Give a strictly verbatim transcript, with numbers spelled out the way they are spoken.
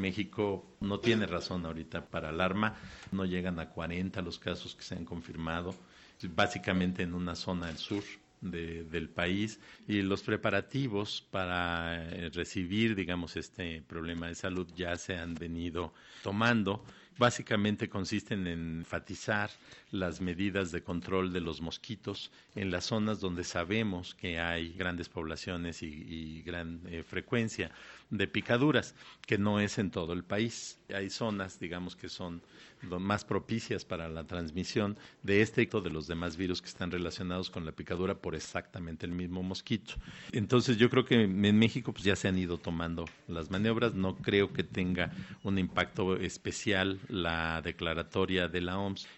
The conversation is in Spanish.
México no tiene razón ahorita para alarma, no llegan a cuarenta los casos que se han confirmado, básicamente en una zona del sur de, del país, y los preparativos para eh, recibir, digamos, este problema de salud ya se han venido tomando. Básicamente consisten en enfatizar las medidas de control de los mosquitos en las zonas donde sabemos que hay grandes poblaciones y, y gran eh, frecuencia de picaduras, que no es en todo el país. Hay zonas, digamos, que son más propicias para la transmisión de este y de los demás virus que están relacionados con la picadura por exactamente el mismo mosquito. Entonces yo creo que en México pues ya se han ido tomando las maniobras, no creo que tenga un impacto especial la declaratoria de la O M S